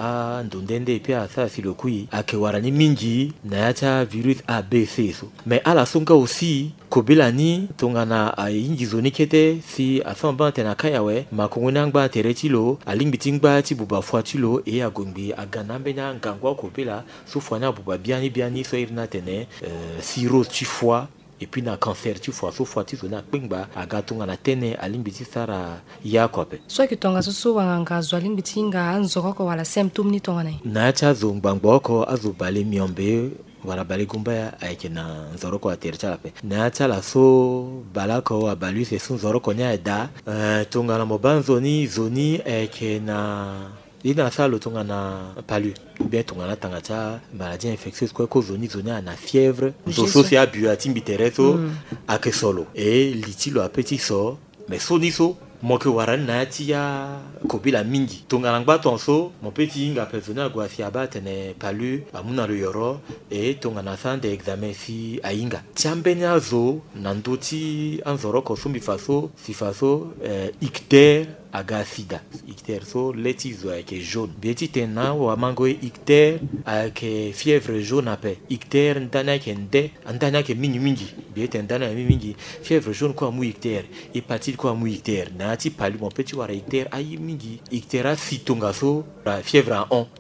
a ndondende et puis asa si le kui ake warani mingi na yacha virus A B C so mais ala songa aussi kobelani tongana a ingi zoni kete si asamba tena kayawe makongona ngba teretilo alimbiti ngba ti buba fwa tilo e agongbi aganambe na ngangwa kobela so fwana buba biani so irna tene cirrhose tu foie et puis na cancer tu foie so foie tu zona pingba agatunga na tene alimbiti sara ya kope so ke tonga so wanga zo alimbiti nga nzoko ko wala symptôme ni tonga na cha zo ngbangbo ko azo bale miombe wala bale gumba ya ayeke na nzoroko atercha lape na cha so balako wa balu se sun nzoroko nya da tonga na mobanzo ni zoni ayeke na ina salo tonga na palu bien tonga na tanga cha maladie infectieuse ko zoni na fièvre ndoso si abu atimbi tereso ake solo et litilo apeti so mais soniso moke waran na tia kobila mingi tonga langba tonso mon petit inga persona gwa si abatene palu amuna le yoro et tonga na san de examen si ainga tiambenya zo nandoti anzoro ko sumbi faso si faso icter aga sida icter so letizo avec jaune bieti tena wa mango icter avec fièvre jaune ape icter ndana kende ndana ke mingi bieti ndana mingi fièvre jaune quoi mu icter hépatite quoi mu icter na ti palu mon petit wara icter ayi mingi ictera sitonga so fièvre à on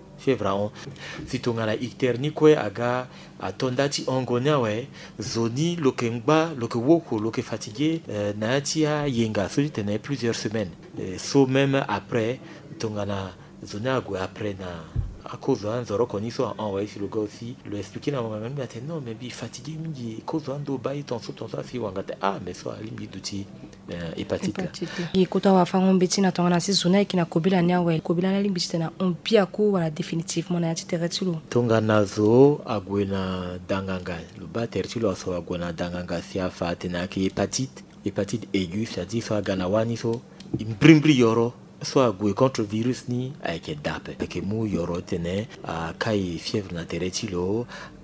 sitonga la icter ni kwe aga atonda ti ongonia we zoni lokengba lokewoko loke fatigué na ti a yenga so tenait plusieurs semaines so même après tongana zoni agwe après na à cause d'un zoro koni so envoyé sur le gars aussi le expliquer na mama mais non mais bi fatigué mingi cause ndo bayi ton so si wangate mais so alimbi duti hépatite yi kota wa fa ngombe tina tongana si zona ikina kobila nyawe kobila na limbi tena on pia ko wala définitivement na titeretilo tongana zo agwena danganga le ba tertilo so agwena danganga si afa tena ki hépatite aiguë c'est-à-dire so agana wani so imbrimbri yoro so agwe contre virus ni ayeke dape ayeke mu yoro tene kai fièvre na teretilo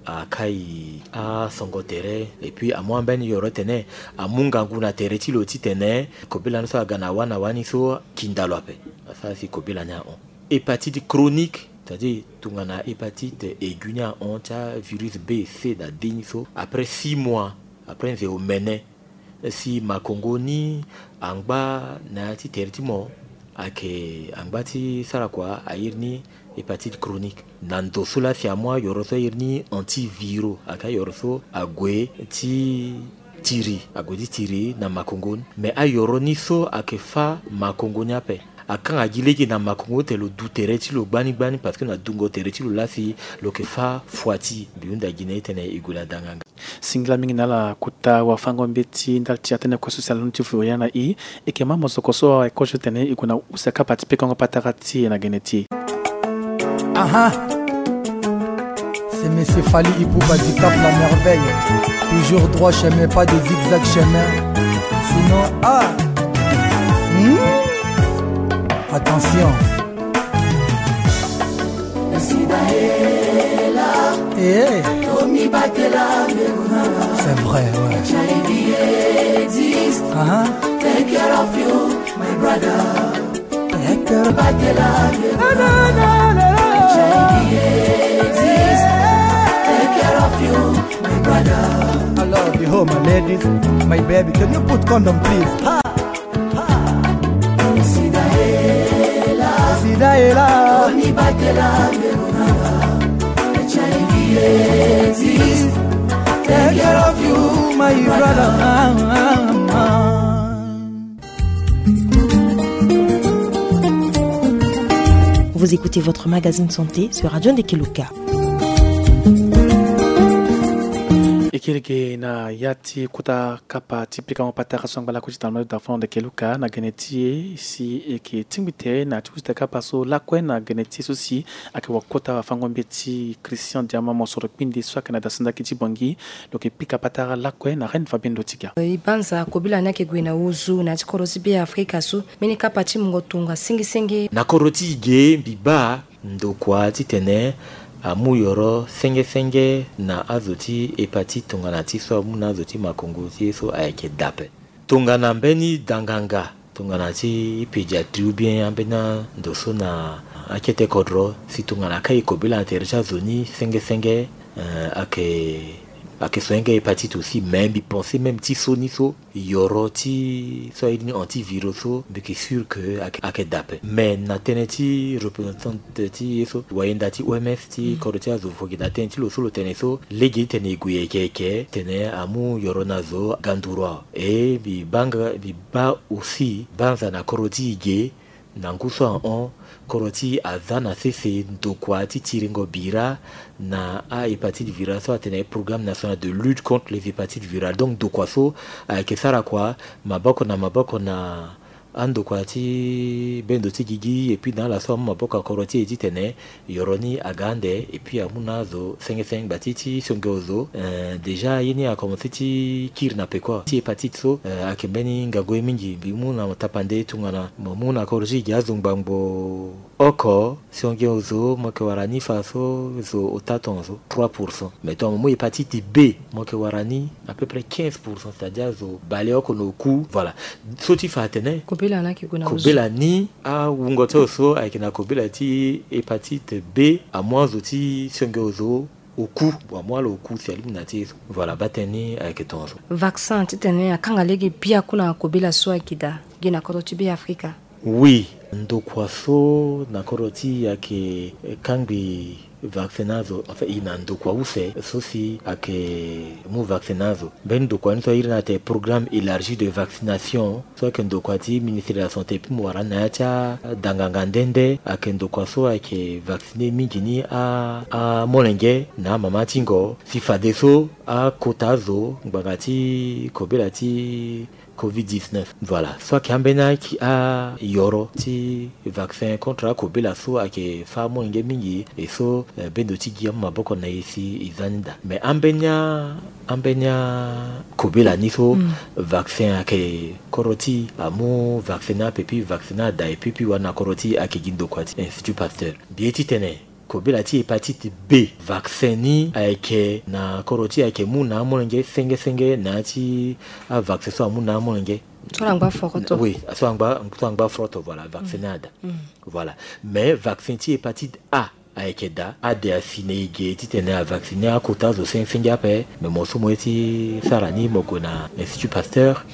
kai a songo tere et puis a moi ben yoro tene a mungangu na teretilo ti tene kobela so agana wana wani so kindalo ape ça si kobela nya on hépatite chronique c'est-à-dire tungana hépatite aiguë nya on ta virus B C da deniso après 6 mois après nze o mene si makongoni angba na ti teretimo ake angbati sarakwa ayirni hépatite chronique nando sola fiamwa yoroso yirni antiviraux aka yoroso agwe ti tiri na makongon mais ayoroni so ake fa makongonya pe akan agileki na makongo te lo doutere ti lo gbani parce que na dungo tere ti lo lasi lo ke fa fuati biunda guinée tene igula danganga singla mingi nala kuta wa fango mbeti ndal tia tene ko social ntifu yana e ke mama sokoso ko jetene iguna usaka participer kongo patarati na geneti c'est monsieur Fali Ipupa du Cap la merveille toujours droit chemin pas de zigzag chemin sinon attention c'est vrai, ouais. Take care of you, my brother. Take care of you. Take care of you, my brother. I love you, oh my ladies, my baby. Can you put condom, please? Sidaela, Tony Batela, HIV exists. Take care of you, my brother. Vous écoutez votre magazine santé sur Radio Ndekeluka. ikirige na yati kuta kapa tipika mapata song bala kuchita no da fond de keluka na geneti si eke timbite na tusta kapa so la kwena geneti sosi akwa kota fangombeti Christian Diama mosoro pindi so kana da sanda kitibongi donc pika patara la kwena ren fabien lotika ibanza kobila na ke gwena uzu na tikorosi bi Afrika so mini kapa timungotunga singi na koroti ge biba ndokwa titene amu yoro senge na azoti epati tungana tiso amuna azoti makongo so ayake dape tungana mbeni danganga tungana ti pediatrie bien ambena ndoso na akete kodro si tungana kai kobila interja zoni senge ake soenge hépatite aussi même penser même ti soni so yoro ti so ini antivirus so mais que sûr que ake dape mais na teneti représentante ti so wayenda ti OMS ti koroti azo fogi da tenti lo solo teneso legi tene guye keke tene amu yoro nazo gandurwa et bi ba aussi banza na koroti ige na nguso en koroti azana sese ndokwa ti tiringo bira na a hépatite virale so atene programme national de lutte contre les hépatites virales donc dokwa so kesara kwa maboko na ando kwa ti bendo ti gigi et puis dans la somme maboko koroti edi tene yoroni agande et puis amunazo senge batiti songozo déjà yini a commencé ti kirna pe quoi ti hépatite so akembeni ngago mingi bimuna matapande tungana mumuna koroti gazungbambo oko songozo moke warani faso zo otatonzo 3% mais toi mo hépatite B moke warani à peu près 15% c'est-à-dire zo baleoko no ku voilà soti fatene kobela ni a wungoto so aikina kobela ti hépatite B à moins oti songozo au cou à moi le cou c'est eliminatif voilà bateni avec tonzo vaccin titene akanga legi pia kuna kobela so akida gina koroti bi Afrika oui ndokwa so na koroti yake kangi vaccinazo enfin ina ndokwa use sosi ake mu vaccinazo ben ndokwa nso irina te programme élargi de vaccination so que ndokwa ti ministère de la santé pi mwara na cha dangangandende ake ndokwa so ake vacciner mingini a molenge na mama tingo si fadeso a kotazo ngagati kobelati COVID-19. Voilà. Soit Kambena qui a yoro ti vaccin contre la kobela so ake famo ngemingi et so bendoti giam maboko na isi izanda. Mais ambenya kobela ni so vaccin ake koroti amu vaccina pepi vaccina da et puis wana koroti ake gindo kwati Institut Pasteur. Bieti tene kobela ti hépatite B vaccini ayeke na koroti ayeke mu na molenge senge na ti a vaccin so amu na molenge Soangba foroto. Oui, soangba foroto voilà vaccinada. Voilà. Mais vaccin ti hépatite A ayeke da ade asine ge ti tene a vacciner a kota zo senge ape mais moso mo ti sarani moko na Institut Pasteur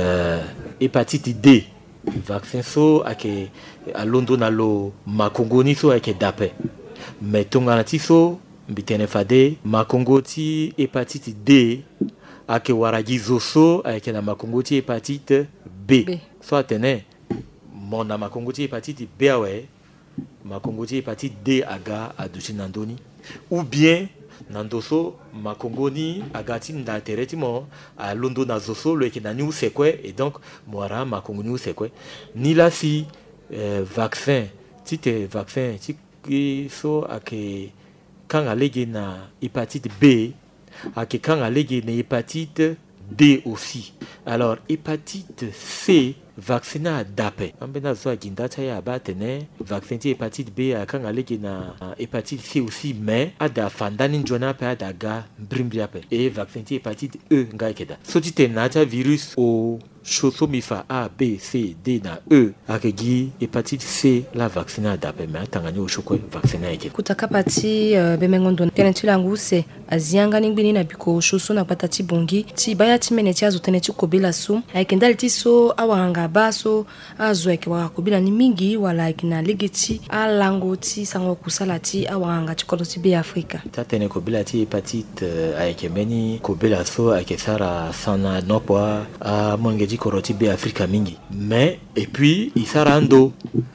hépatite D vaccin so ake alondo na lo makongoni so ayeke dape mais tongana ti so mbitene fade makongo ti hépatite D ake waragi zo so ayeke na makongo ti hépatite B. So atene mon na makongo ti hépatite B awe makongo ti hépatite D aga aduti na ndoni ou bien na ndoso makongo ni aga ti nda tere ti mo alondo na zo so lo yeke na ni usekue et donc mo ara makongo ni usekue ni la si vaccin ti te vaccin ti so ake kanga lege na hépatite B ake kanga lege na hépatite D aussi. Alors hépatite C vaccina dape ambena zo aginda ta ya batene vaccin ti hépatite B akanga lege na hépatite C aussi mais ada fandani njona pe ada ga brimbia pe et vaccin ti hépatite E nga keda so ti te na ta virus o chosomifa A, B, C, D na E akegi hépatite C la vaccina dape mais tangani o chokwe vaccina eke kutakapati bemengondo tenetula nguse azianga ningbini na biko choso na patati bongi ti baya ti meneti azo teneti kobela so aikendali ti so awanga baso azo eke wa kobela ni mingi wala ikina legeti alango ti sango kusala ti awanga ti koloti be Afrika tatene kobela ti hépatite aike meni kobela so aike sara sana nopwa a monge ngeji koroti be Afrika mingi mais et puis isarando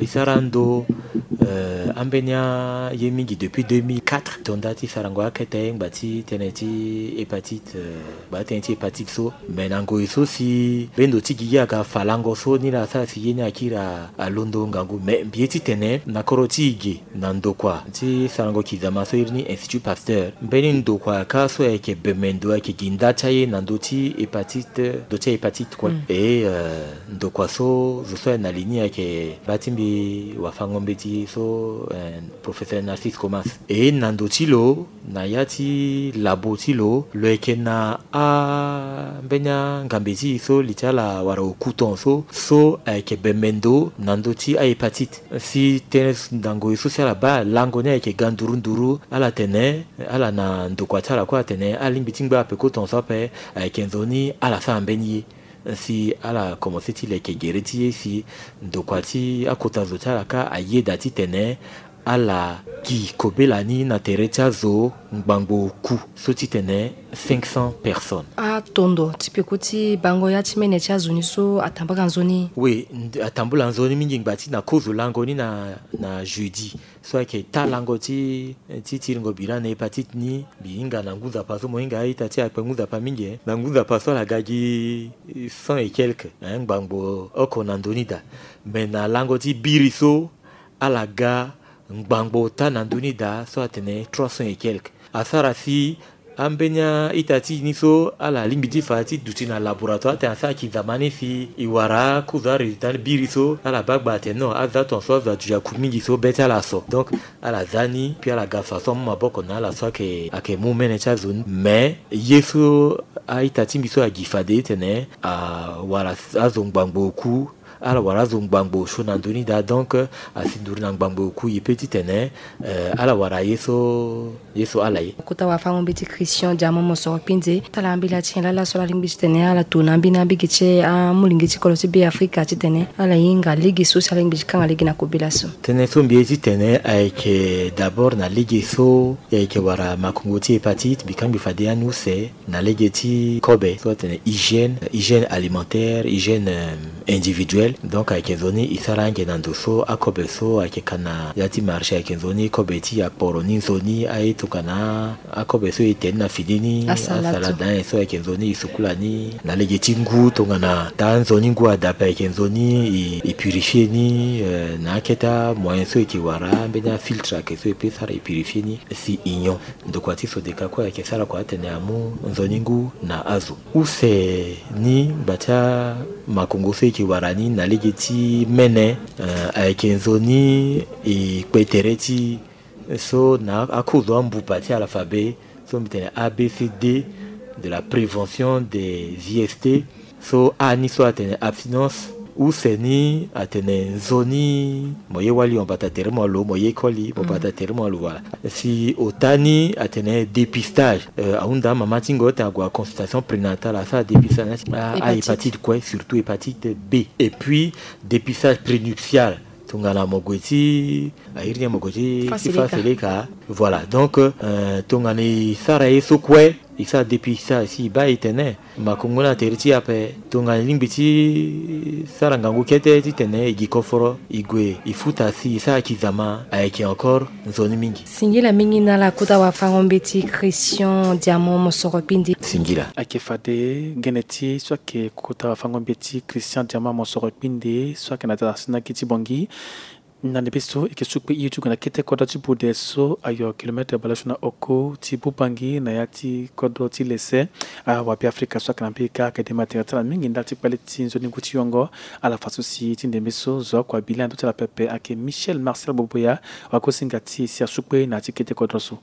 ambenia yemingi depuis 2004 tondati sarango akete bati teneti hépatite hépatite so menango iso si bendo tigi ya falango so ni la sa si yeni akira alondo ngangu mais bieti tene na koroti ige nando kwa ti sarango kizama so irni Institut Pasteur beni ndo kwa kaso yake bemendo yake ginda chaye nando ti hépatite quoi et ndo kwa so zo na ligne yake batimbi wafangombe ti so professeur Narcisse Comas et nando tilo na yati labotilo lo yake na benya ngambezi so litala wara okuton so yake bemendo nando ti hépatite si tenes ndango so sala ba langone yake gandurunduru ala tene ala na ndo kwa tala kwa tene alimbitingba pe koton so pe yake nzoni ala sa mbeni si ala commencé les kegereti si ndokwati akota zotala ka ayedati tene ala ki kobelani na terecha zo ngbango ku soti tene 500 personnes tondo tipekoti bango ya timene cha zoni so atambaka nzoni oui atambula nzoni mingi ngbati na kozo langoni na jeudi so ke talango ti tiringo birane hepatite ni biinga na nguza paso moinga ita ti apenguza pa mingi na nguza paso la gagi 100 et quelques ngbango oko na ndonida mais na lango ti biriso ala ga ngbango ta na ndonida so atene 300 et quelques asara si ambenya itati niso ala limbiti fati duti na laboratoire te ansa ki zamani si iwara kuza resultat biriso ala bagba te no aza ton so za tuja kumingi so beta la so donc ala zani puis ala gafa so maboko na la so ke ake mumene cha zone mais yeso a itati miso a gifade tene a wala azongbango ku ala wara zongbango shona ndoni da donc asindur na ngbango ku yepeti tene ala wara yeso ala ye kota wa fango beti Christian Diamo Mosoro Pinze talambila tiela la sola lingbiti tene ala tunambi na bigiche a mulingiti koloti be Afrika tene ala yinga ligi social lingbiti kanga ligi na kobilaso tene so mbieti tene avec d'abord na ligi so yake wara makungoti hépatite bikambi fadea nuse na ligi kobe so tene hygiène alimentaire hygiène individuelle donc avec zoni isarange nandoso akobeso avec kana yati marché avec zoni kobeti ya poroni zoni aitu kana akobeso itena fidini asalada so avec zoni isukulani na legeti ngu tongana tan zoni ngu adape avec zoni purifier ni na keta moyen so ikiwara bena filtre avec so epesara purifier ni si inyo ndokwati so deka kwa avec sala kwa tene amu zoni ngu na azu use ni bata makongo so ikiwarani na legeti mene avec zoni kwetereti so na akuzo mbupati alphabet so mitene ABCD de la prévention des IST so ani so atene abstinence ou seni atene zoni moye wali on bata termo lo moye koli on bata termo lo voilà si otani atene dépistage aunda mama tingo ta gwa consultation prénatale ça dépistage à hépatite quoi surtout hépatite B et puis dépistage prénuptial tongana mogoti airnya mogoti sifaseleka voilà donc tongani saraye sokwe isa depuis ça si ba itene makunguna teriti ape tongani limbiti sarangangu kete titene igikoforo igwe ifuta si isa kizama ayeki encore zone mingi singila mingi na la kuta wa fangombeti Christian Diamo Mosoro Pindi singila akefade geneti soit ke kuta wa fangombeti Christian Diamo Mosoro Pindi soit ke na sina kiti bongi na nebeso ikisukwe iyo tugana kete koda chibude so ayo kilometre balashuna oko tibupangi na yati kodo tilese wapi Afrika so kana pika kadema teatala mingi ndati pale tinzo ninguti yongo ala fasusi tindemeso zo kwa bilando tala pepe ake Michel Marcel Boboya wako singati sia sukwe na tikete kodo so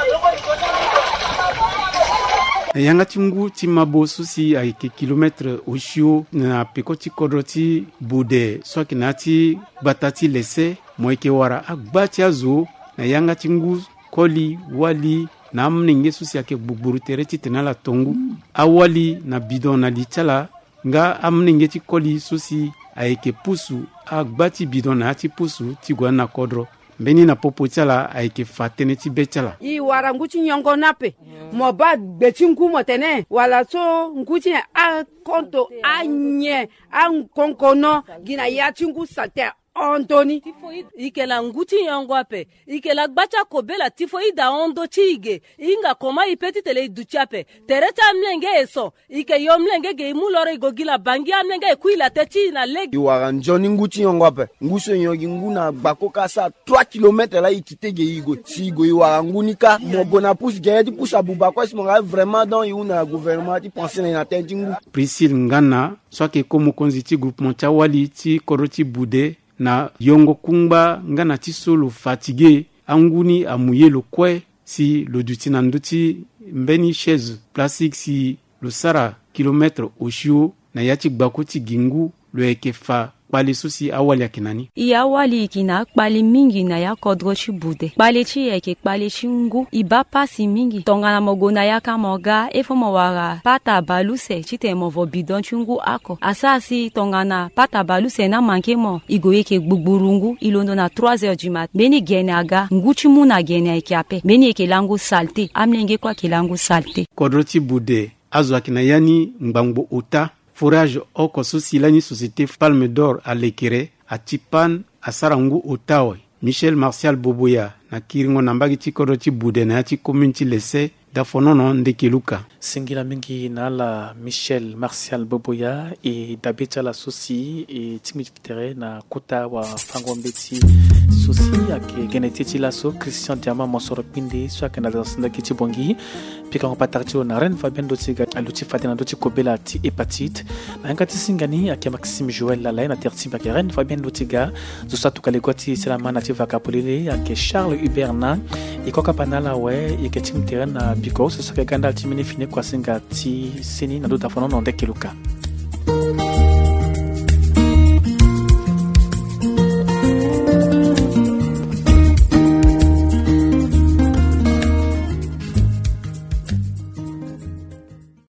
yanga tingu timabo susi aike kilometre oshio na pekoti kodroti bude so kinati batati lese moike wara agbati azo na yanga tingu koli wali na mninge susi ake bugburu tereti tenala tongu awali na bidon na lichala nga amninge ti koli susi aike pusu agbati bidon na ati pusu tigwa na kodro mbeni na popo tiala ayeke fa tënë ti be tiala i wara ngu ti nyongo na pe mo ba gbe ti ngu mo tene wala so ngu ti a konto a nye a nkonkono gina ya ti ngu sate Antoni ikela nguti yango ape ikela gbacha kobela tifoida ondo chige inga koma ipeti tele duchape tereta mlenge eso ike yo mlenge ge mulore igogila bangi amlenge kuila techi na legi iwara njoni nguti yango ape nguso yogi nguna bakoka sa 3 km la ikitege igo si igo iwara ngunika mo bona pousse gedi pousse abuba kwa si mo vraiment dans yuna gouvernement ti penser na tentingu Priscille Ngana soki komo konziti groupement chawali ti koroti bude na yongo kungba ngana ti solo fatigué anguni amuye lo kwe si lo duti na nduti mbeni chaise plastique si lo sara kilomètre oshio na yati gbako ti gingu lo ekefa kpali susi awali akinani iya awali ikina kpali mingi na ya kodro chi bude kpali chi eke kpali chi ngu iba pasi mingi tongana mogona ya kamoga efo mawara pata baluse chite movo bidon chungu ako asasi tongana pata baluse na manke mo igo eke gbuburungu ilondo na 3h du mat beni gene aga nguchi muna gene eke ape beni eke langu salte amlenge kwa kilangu salte kodro chi bude azo akina yani mbangbo ota forage oko sosilani société Palme d'Or à Lekere à Tipan à Sarangu Otawe Michel Martial Boboya na kiringo nambagi ti kodo ti bude na ti commune ti lese da fonono ndekeluka singila mingi na la Michel Martial Boboya e dabeta la sosi e timitere na kota wa fangombeti sosi ake geneti ti laso Christian Diama Monsoro Pinde so ake na dansanda ki ti bongi pika ko patarti na ren Fabien Dotiga aluti fatina doti kobela ti hépatite na ngati singani ake Maxime Joël la na terti ba ren Fabien Dotiga zo satu kale goti selama na ti vakapolele ake Charles Huberna e koka panala we e ke timitere na biko so sake ganda ti mini fine kwa singa ti sini na do da fono no ndekeluka